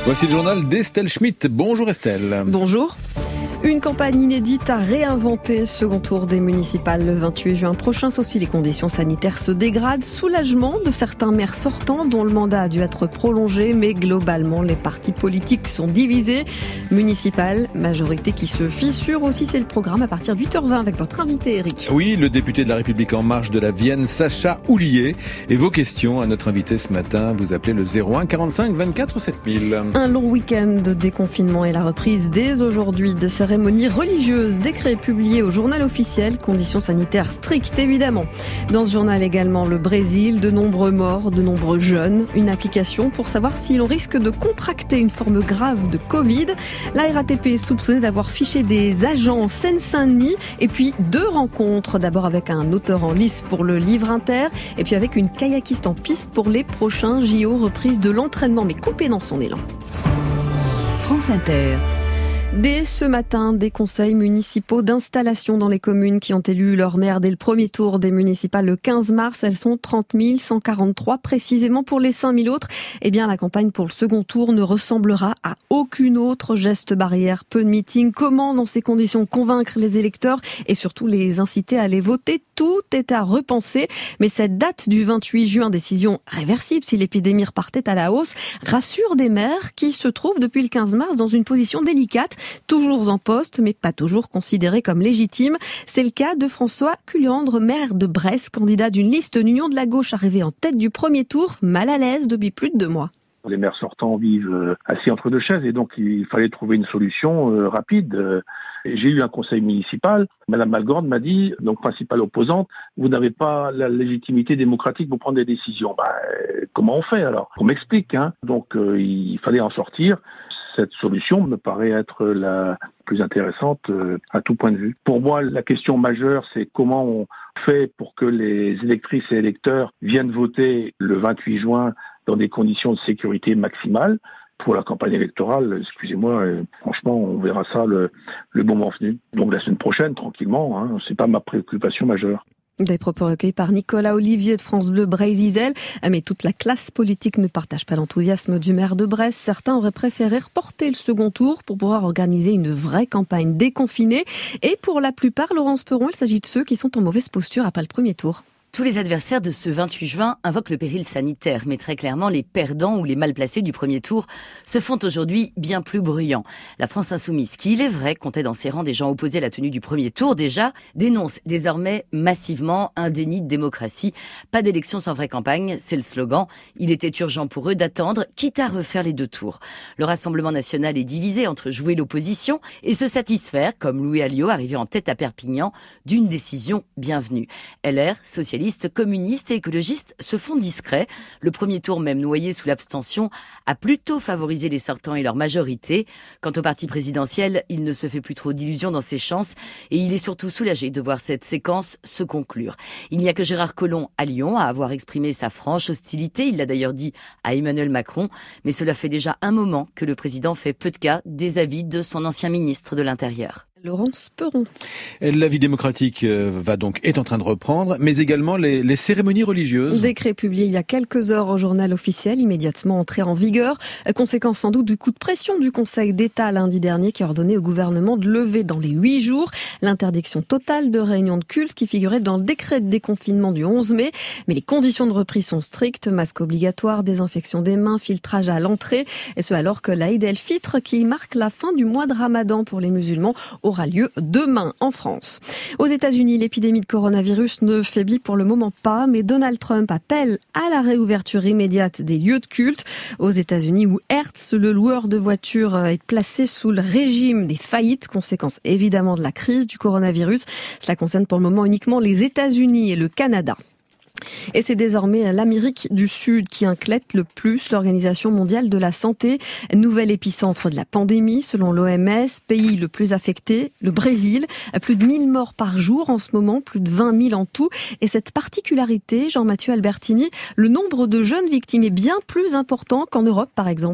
Voici le journal d'Estelle Schmitt. Bonjour Estelle. Bonjour. Une campagne inédite à réinventer. Second tour des municipales le 28 juin prochain, sauf si les conditions sanitaires se dégradent. Soulagement de certains maires sortants dont le mandat a dû être prolongé, mais globalement les partis politiques sont divisés. Municipale, majorité qui se fissure aussi, c'est le programme à partir de 8h20 avec votre invité Eric. Oui, le député de la République En Marche de la Vienne, Sacha Houlier. Et vos questions à notre invité ce matin, vous appelez le 01 45 24 7000. Un long week-end de déconfinement et la reprise dès aujourd'hui des cérémonies religieuses, décret publié au journal officiel, conditions sanitaires strictes évidemment. Dans ce journal également le Brésil, de nombreux morts, de nombreux jeunes, une application pour savoir si l'on risque de contracter une forme grave de Covid. La RATP est soupçonnée d'avoir fiché des agents en Seine-Saint-Denis et puis 2 rencontres, d'abord avec un auteur en lice pour le livre Inter et puis avec une kayakiste en piste pour les prochains JO, reprise de l'entraînement mais coupée dans son élan. France Inter. Dès ce matin, des conseils municipaux d'installation dans les communes qui ont élu leur maire dès le premier tour des municipales le 15 mars. Elles sont 30 143 précisément. Pour les 5 000 autres, eh bien, la campagne pour le second tour ne ressemblera à aucune autre. Gestes barrières, peu de meetings. Comment, dans ces conditions, convaincre les électeurs et surtout les inciter à aller voter? Tout est à repenser. Mais cette date du 28 juin, décision réversible si l'épidémie repartait à la hausse, rassure des maires qui se trouvent depuis le 15 mars dans une position délicate. Toujours en poste, mais pas toujours considéré comme légitime. C'est le cas de François Culiandre, maire de Brest, candidat d'une liste d'Union de la gauche arrivé en tête du premier tour, mal à l'aise depuis plus de 2 mois. Les maires sortants vivent assis entre 2 chaises et donc il fallait trouver une solution rapide. J'ai eu un conseil municipal. Madame Malgorn m'a dit, donc principale opposante, vous n'avez pas la légitimité démocratique pour prendre des décisions. Comment on fait alors? On m'explique. Donc il fallait en sortir. Cette solution me paraît être la plus intéressante à tout point de vue. Pour moi, la question majeure, c'est comment on fait pour que les électrices et électeurs viennent voter le 28 juin dans des conditions de sécurité maximales. Pour la campagne électorale, excusez-moi, franchement, on verra ça le moment venu. Donc la semaine prochaine, tranquillement, c'est pas ma préoccupation majeure. Des propos recueillis par Nicolas Olivier de France Bleu Brésil. Mais toute la classe politique ne partage pas l'enthousiasme du maire de Brest. Certains auraient préféré reporter le second tour pour pouvoir organiser une vraie campagne déconfinée. Et pour la plupart, Laurence Perron, il s'agit de ceux qui sont en mauvaise posture après le premier tour. Tous les adversaires de ce 28 juin invoquent le péril sanitaire, mais très clairement, les perdants ou les mal placés du premier tour se font aujourd'hui bien plus bruyants. La France insoumise, qui, il est vrai, comptait dans ses rangs des gens opposés à la tenue du premier tour déjà, dénonce désormais massivement un déni de démocratie. Pas d'élection sans vraie campagne, c'est le slogan. Il était urgent pour eux d'attendre, quitte à refaire les 2 tours. Le Rassemblement national est divisé entre jouer l'opposition et se satisfaire, comme Louis Alliot, arrivé en tête à Perpignan, d'une décision bienvenue. LR, socialiste, communistes et écologistes se font discrets. Le premier tour, même noyé sous l'abstention, a plutôt favorisé les sortants et leur majorité. Quant au parti présidentiel, il ne se fait plus trop d'illusions dans ses chances et il est surtout soulagé de voir cette séquence se conclure. Il n'y a que Gérard Collomb à Lyon à avoir exprimé sa franche hostilité. Il l'a d'ailleurs dit à Emmanuel Macron, mais cela fait déjà un moment que le président fait peu de cas des avis de son ancien ministre de l'Intérieur. Laurence Perron. La vie démocratique est en train de reprendre, mais également les cérémonies religieuses. Décret publié il y a quelques heures au journal officiel, immédiatement entré en vigueur. Conséquence sans doute du coup de pression du Conseil d'État lundi dernier qui a ordonné au gouvernement de lever dans les 8 jours l'interdiction totale de réunions de culte qui figurait dans le décret de déconfinement du 11 mai. Mais les conditions de reprise sont strictes, masque obligatoire, désinfection des mains, filtrage à l'entrée. Et ce alors que l'Aïd el-Fitr, qui marque la fin du mois de Ramadan pour les musulmans, aura lieu demain en France. Aux États-Unis, l'épidémie de coronavirus ne faiblit pour le moment pas, mais Donald Trump appelle à la réouverture immédiate des lieux de culte. Aux États-Unis, où Hertz, le loueur de voitures, est placé sous le régime des faillites, conséquence évidemment de la crise du coronavirus. Cela concerne pour le moment uniquement les États-Unis et le Canada. Et c'est désormais l'Amérique du Sud qui inquiète le plus l'Organisation mondiale de la santé. Nouvel épicentre de la pandémie, selon l'OMS, pays le plus affecté, le Brésil. Plus de 1000 morts par jour en ce moment, plus de 20 000 en tout. Et cette particularité, Jean-Mathieu Albertini, le nombre de jeunes victimes est bien plus important qu'en Europe, par exemple.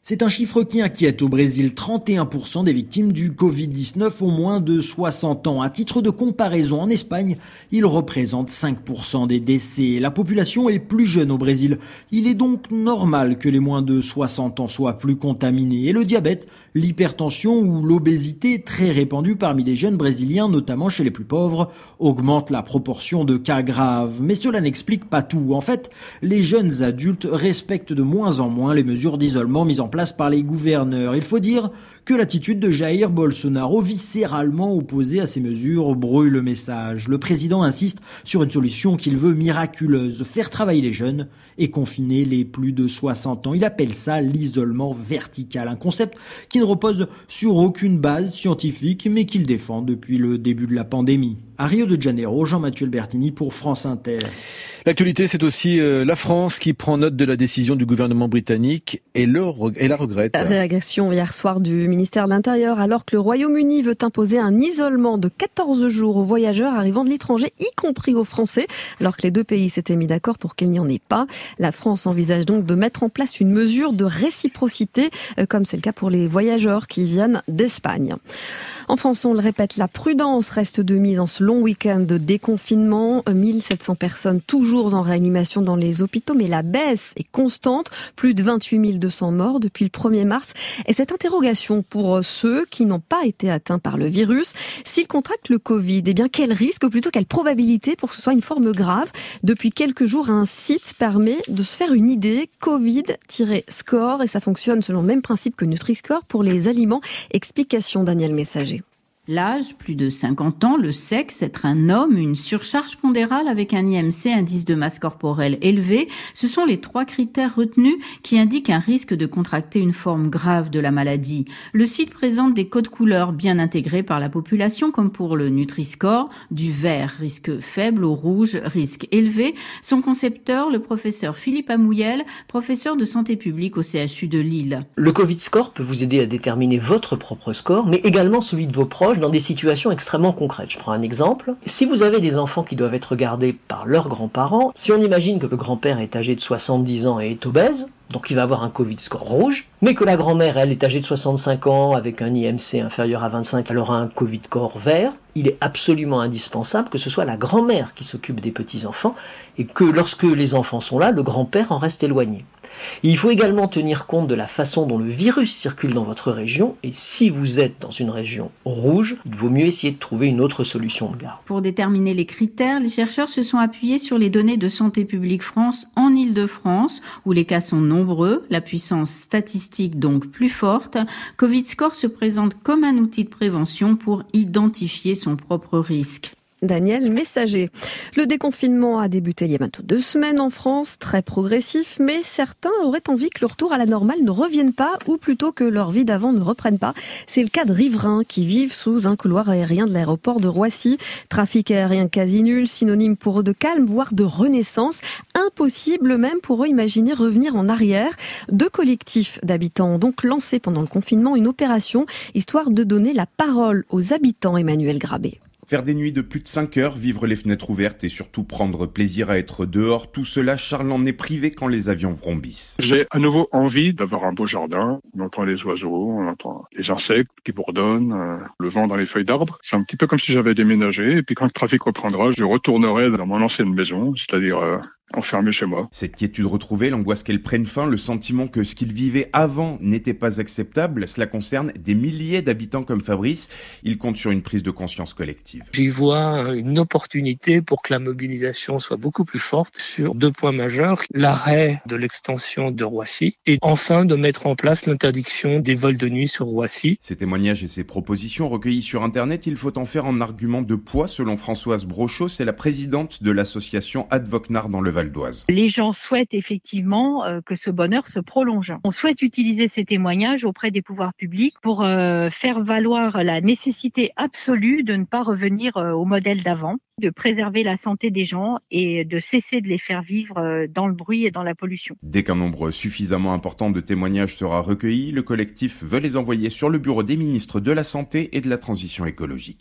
C'est un chiffre qui inquiète au Brésil. 31% des victimes du Covid-19 ont moins de 60 ans. À titre de comparaison, en Espagne, ils représentent 5% des décès. La population est plus jeune au Brésil. Il est donc normal que les moins de 60 ans soient plus contaminés. Et le diabète, l'hypertension ou l'obésité, très répandue parmi les jeunes brésiliens, notamment chez les plus pauvres, augmentent la proportion de cas graves. Mais cela n'explique pas tout. En fait, les jeunes adultes respectent de moins en moins les mesures d'isolement mises en place par les gouverneurs. Il faut dire que l'attitude de Jair Bolsonaro, viscéralement opposée à ces mesures, brouille le message. Le président insiste sur une solution qu'il veut miraculeuse, faire travailler les jeunes et confiner les plus de 60 ans. Il appelle ça l'isolement vertical, un concept qui ne repose sur aucune base scientifique, mais qu'il défend depuis le début de la pandémie. À Rio de Janeiro, Jean-Mathieu Albertini pour France Inter. L'actualité, c'est aussi la France qui prend note de la décision du gouvernement britannique et la regrette. Réagression hier soir du ministère de l'Intérieur, alors que le Royaume-Uni veut imposer un isolement de 14 jours aux voyageurs arrivant de l'étranger, y compris aux Français, alors que les deux pays s'étaient mis d'accord pour qu'il n'y en ait pas. La France envisage donc de mettre en place une mesure de réciprocité, comme c'est le cas pour les voyageurs qui viennent d'Espagne. En France, on le répète, la prudence reste de mise en ce long week-end de déconfinement. 1700 personnes toujours en réanimation dans les hôpitaux, mais la baisse est constante. Plus de 28 200 morts depuis le 1er mars. Et cette interrogation pour ceux qui n'ont pas été atteints par le virus, s'ils contractent le Covid, eh bien, quel risque, ou plutôt quelle probabilité pour que ce soit une forme grave? Depuis quelques jours, un site permet de se faire une idée, Covid-score, et ça fonctionne selon le même principe que Nutri-Score pour les aliments. Explication Daniel Messager. L'âge, plus de 50 ans, le sexe, être un homme, une surcharge pondérale avec un IMC, indice de masse corporelle élevé, ce sont les 3 critères retenus qui indiquent un risque de contracter une forme grave de la maladie. Le site présente des codes couleurs bien intégrés par la population, comme pour le Nutri-Score, du vert, risque faible, au rouge, risque élevé. Son concepteur, le professeur Philippe Amouyel, professeur de santé publique au CHU de Lille. Le Covid-Score peut vous aider à déterminer votre propre score, mais également celui de vos proches, dans des situations extrêmement concrètes. Je prends un exemple. Si vous avez des enfants qui doivent être regardés par leurs grands-parents, si on imagine que le grand-père est âgé de 70 ans et est obèse, donc il va avoir un Covid-score rouge, mais que la grand-mère, elle, est âgée de 65 ans avec un IMC inférieur à 25, elle aura un Covid-score vert, il est absolument indispensable que ce soit la grand-mère qui s'occupe des petits-enfants et que lorsque les enfants sont là, le grand-père en reste éloigné. Et il faut également tenir compte de la façon dont le virus circule dans votre région, et si vous êtes dans une région rouge, il vaut mieux essayer de trouver une autre solution de garde. Pour déterminer les critères, les chercheurs se sont appuyés sur les données de Santé publique France en Île-de-France, où les cas sont nombreux, la puissance statistique donc plus forte. Covid-Score se présente comme un outil de prévention pour identifier son propre risque. Daniel Messager. Le déconfinement a débuté il y a bientôt 2 semaines en France, très progressif, mais certains auraient envie que le retour à la normale ne revienne pas, ou plutôt que leur vie d'avant ne reprenne pas. C'est le cas de riverains qui vivent sous un couloir aérien de l'aéroport de Roissy. Trafic aérien quasi nul, synonyme pour eux de calme, voire de renaissance. Impossible même pour eux imaginer revenir en arrière. 2 collectifs d'habitants ont donc lancé pendant le confinement une opération, histoire de donner la parole aux habitants. Emmanuel Grabé. Faire des nuits de plus de 5 heures, vivre les fenêtres ouvertes et surtout prendre plaisir à être dehors, tout cela, Charles en est privé quand les avions vrombissent. J'ai à nouveau envie d'avoir un beau jardin. On entend les oiseaux, on entend les insectes qui bourdonnent, le vent dans les feuilles d'arbres. C'est un petit peu comme si j'avais déménagé. Et puis quand le trafic reprendra, je retournerai dans mon ancienne maison, c'est-à-dire enfermé chez moi. Cette quiétude retrouvée, l'angoisse qu'elle prenne fin, le sentiment que ce qu'ils vivaient avant n'était pas acceptable, cela concerne des milliers d'habitants comme Fabrice. Il compte sur une prise de conscience collective. J'y vois une opportunité pour que la mobilisation soit beaucoup plus forte sur 2 points majeurs. L'arrêt de l'extension de Roissy et enfin de mettre en place l'interdiction des vols de nuit sur Roissy. Ces témoignages et ces propositions recueillis sur Internet, il faut en faire un argument de poids selon Françoise Brochot, c'est la présidente de l'association Advocnar dans le Val d'Oise. Les gens souhaitent effectivement que ce bonheur se prolonge. On souhaite utiliser ces témoignages auprès des pouvoirs publics pour faire valoir la nécessité absolue de ne pas revenir au modèle d'avant, de préserver la santé des gens et de cesser de les faire vivre dans le bruit et dans la pollution. Dès qu'un nombre suffisamment important de témoignages sera recueilli, le collectif veut les envoyer sur le bureau des ministres de la Santé et de la Transition écologique.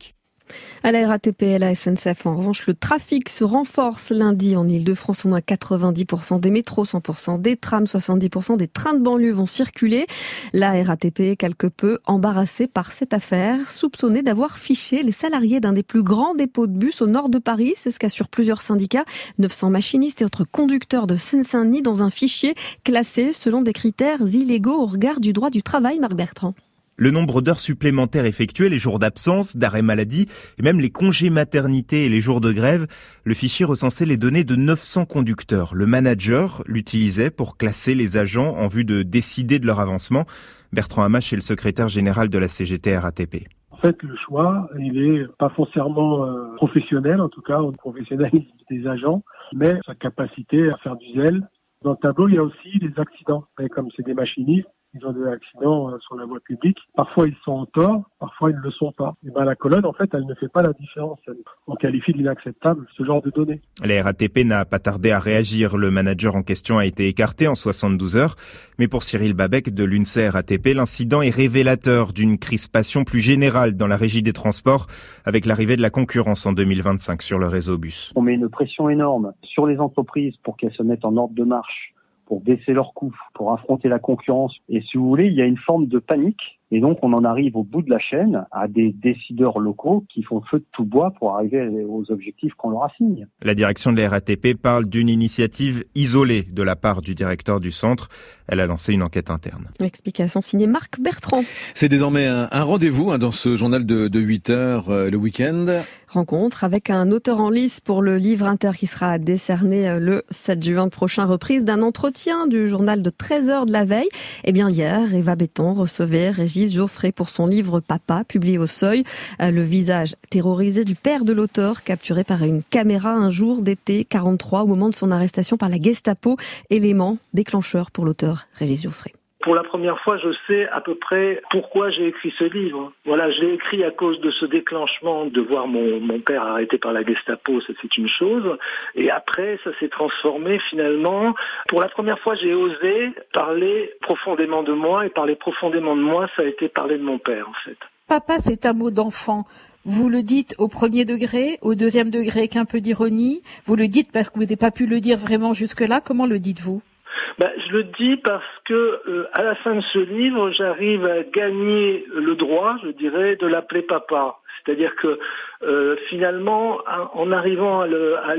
À la RATP et la SNCF, en revanche, le trafic se renforce lundi en Ile-de-France. Au moins 90% des métros, 100% des trams, 70% des trains de banlieue vont circuler. La RATP est quelque peu embarrassée par cette affaire, soupçonnée d'avoir fiché les salariés d'un des plus grands dépôts de bus au nord de Paris. C'est ce qu'assurent plusieurs syndicats. 900 machinistes et autres conducteurs de Seine-Saint-Denis dans un fichier classé selon des critères illégaux au regard du droit du travail, Marc Bertrand. Le nombre d'heures supplémentaires effectuées, les jours d'absence, d'arrêt maladie et même les congés maternité et les jours de grève, le fichier recensait les données de 900 conducteurs. Le manager l'utilisait pour classer les agents en vue de décider de leur avancement. Bertrand Hamache est le secrétaire général de la CGT RATP. En fait, le choix, il est pas foncièrement professionnel, en tout cas, au professionnalisme des agents, mais sa capacité à faire du zèle. Dans le tableau, il y a aussi des accidents. Et comme c'est des machinistes, ils ont des accidents sur la voie publique. Parfois, ils sont en tort, parfois, ils ne le sont pas. Et la colonne, en fait, elle ne fait pas la différence. On qualifie d'inacceptable ce genre de données. La RATP n'a pas tardé à réagir. Le manager en question a été écarté en 72 heures. Mais pour Cyril Babec de l'UNSA RATP, l'incident est révélateur d'une crispation plus générale dans la régie des transports avec l'arrivée de la concurrence en 2025 sur le réseau bus. On met une pression énorme sur les entreprises pour qu'elles se mettent en ordre de marche, pour baisser leurs coûts, pour affronter la concurrence. Et si vous voulez, il y a une forme de panique. Et donc, on en arrive au bout de la chaîne à des décideurs locaux qui font feu de tout bois pour arriver aux objectifs qu'on leur assigne. La direction de la RATP parle d'une initiative isolée de la part du directeur du centre. Elle a lancé une enquête interne. Explication signée Marc Bertrand. C'est désormais un rendez-vous dans ce journal de 8 heures le week-end. Rencontre avec un auteur en lice pour le livre inter qui sera décerné le 7 juin prochain. Reprise d'un entretien du journal de 13 heures de la veille. Eh bien, hier, Eva Béton recevait Régis Geoffrey pour son livre Papa, publié au Seuil. Le visage terrorisé du père de l'auteur, capturé par une caméra un jour d'été 43 au moment de son arrestation par la Gestapo. Élément déclencheur pour l'auteur Régis Geoffrey. Pour la première fois, je sais à peu près pourquoi j'ai écrit ce livre. Voilà, je l'ai écrit à cause de ce déclenchement de voir mon père arrêté par la Gestapo, ça c'est une chose. Et après, ça s'est transformé finalement. Pour la première fois, j'ai osé parler profondément de moi. Et parler profondément de moi, ça a été parler de mon père, en fait. Papa, c'est un mot d'enfant. Vous le dites au premier degré, au deuxième degré avec un peu d'ironie. Vous le dites parce que vous n'avez pas pu le dire vraiment jusque-là. Comment le dites-vous ? Je le dis parce que à la fin de ce livre, j'arrive à gagner le droit, je dirais, de l'appeler papa. C'est-à-dire que finalement, en arrivant à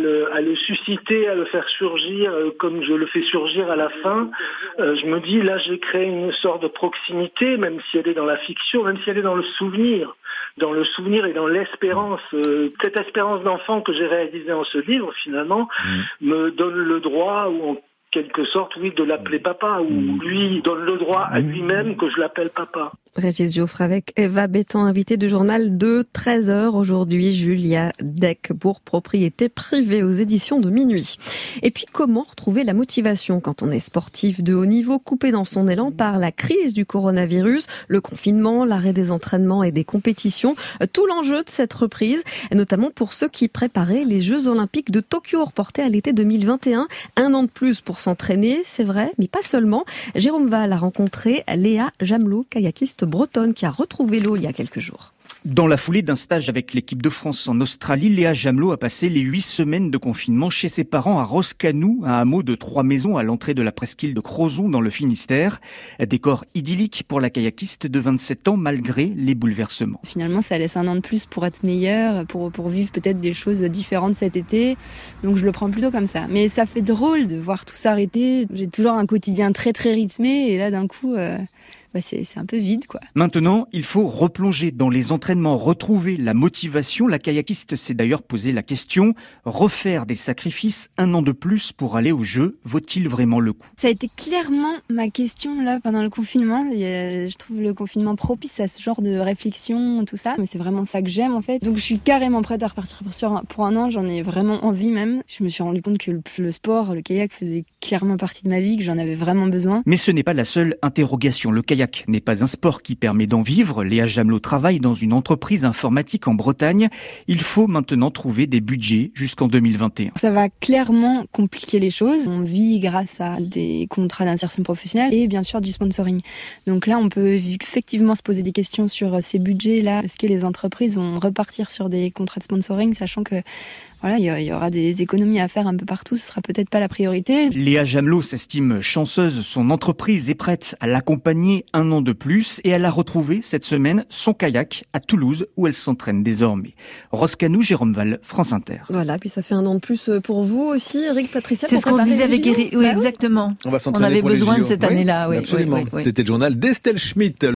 le susciter, à le faire surgir, comme je le fais surgir à la fin, je me dis là, j'ai créé une sorte de proximité, même si elle est dans la fiction, même si elle est dans le souvenir et dans l'espérance. Cette espérance d'enfant que j'ai réalisée en ce livre, finalement, me donne le droit, ou en quelque sorte, oui, de l'appeler papa, ou lui donne le droit à lui-même que je l'appelle papa. Régis Geoffrey avec Eva Béton, invitée du journal de 13 heures aujourd'hui, Julia Deck pour Propriété privée aux éditions de Minuit. Et puis, comment retrouver la motivation quand on est sportif de haut niveau, coupé dans son élan par la crise du coronavirus, le confinement, l'arrêt des entraînements et des compétitions, tout l'enjeu de cette reprise, notamment pour ceux qui préparaient les Jeux Olympiques de Tokyo reportés à l'été 2021. Un an de plus pour s'entraîner, c'est vrai, mais pas seulement. Jérôme Val a rencontré Léa Jamelot, kayakiste bretonne qui a retrouvé l'eau il y a quelques jours. Dans la foulée d'un stage avec l'équipe de France en Australie, Léa Jamelot a passé les 8 semaines de confinement chez ses parents à Roscanou, un hameau de 3 maisons à l'entrée de la presqu'île de Crozon dans le Finistère. Décor idyllique pour la kayakiste de 27 ans malgré les bouleversements. Finalement, ça laisse un an de plus pour être meilleur, pour vivre peut-être des choses différentes cet été. Donc je le prends plutôt comme ça. Mais ça fait drôle de voir tout s'arrêter. J'ai toujours un quotidien très très rythmé et là d'un coup... c'est un peu vide, quoi. Maintenant, il faut replonger dans les entraînements, retrouver la motivation. La kayakiste s'est d'ailleurs posé la question, refaire des sacrifices un an de plus pour aller aux Jeux, vaut-il vraiment le coup ? Ça a été clairement ma question là pendant le confinement. Je trouve le confinement propice à ce genre de réflexion, tout ça. Mais c'est vraiment ça que j'aime en fait. Donc je suis carrément prête à repartir pour un an, j'en ai vraiment envie même. Je me suis rendu compte que le sport, le kayak faisait clairement partie de ma vie, que j'en avais vraiment besoin. Mais ce n'est pas la seule interrogation. Le kayak kayak n'est pas un sport qui permet d'en vivre. Léa Jamelot travaille dans une entreprise informatique en Bretagne. Il faut maintenant trouver des budgets jusqu'en 2021. Ça va clairement compliquer les choses. On vit grâce à des contrats d'insertion professionnelle et bien sûr du sponsoring. Donc là, on peut effectivement se poser des questions sur ces budgets-là. Est-ce que les entreprises vont repartir sur des contrats de sponsoring, sachant que voilà, il y aura des économies à faire un peu partout, ce sera peut-être pas la priorité. Léa Jamelot s'estime chanceuse, son entreprise est prête à l'accompagner 1 an de plus et elle a retrouvé cette semaine son kayak à Toulouse où elle s'entraîne désormais. Roscanou, Jérôme Val, France Inter. Voilà, puis ça fait 1 an de plus pour vous aussi, Eric, Patricia. C'est ce qu'on se disait avec Eric, oui, exactement. On va s'entraîner avait pour les besoin JO. de cette année-là. Oui, absolument. oui. C'était le journal d'Estelle Schmitt.